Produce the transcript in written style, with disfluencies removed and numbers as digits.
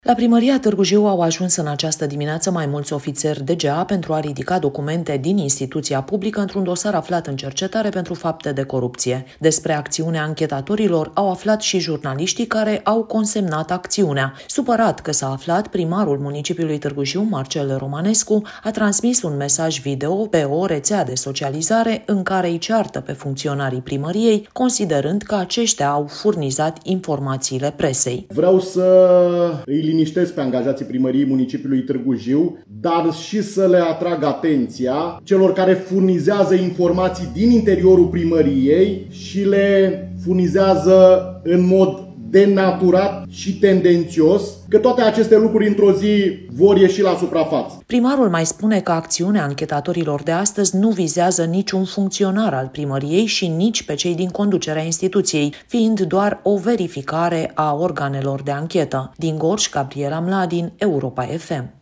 La primăria Târgu Jiu au ajuns în această dimineață mai mulți ofițeri DGA pentru a ridica documente din instituția publică într-un dosar aflat în cercetare pentru fapte de corupție. Despre acțiunea anchetatorilor au aflat și jurnaliștii care au consemnat acțiunea. Supărat că s-a aflat, primarul municipiului Târgu Jiu, Marcel Romanescu, a transmis un mesaj video pe o rețea de socializare în care îi ceartă pe funcționarii primăriei, considerând că aceștia au furnizat informațiile presei. Vreau să îi liniștesc pe angajații primăriei municipiului Târgu Jiu, dar și să le atrag atenția celor care furnizează informații din interiorul primăriei și le furnizează în mod denaturat și tendențios, că toate aceste lucruri într-o zi vor ieși la suprafață. Primarul mai spune că acțiunea anchetatorilor de astăzi nu vizează niciun funcționar al primăriei și nici pe cei din conducerea instituției, fiind doar o verificare a organelor de anchetă. Din Gorj, Gabriela Mladin, Europa FM.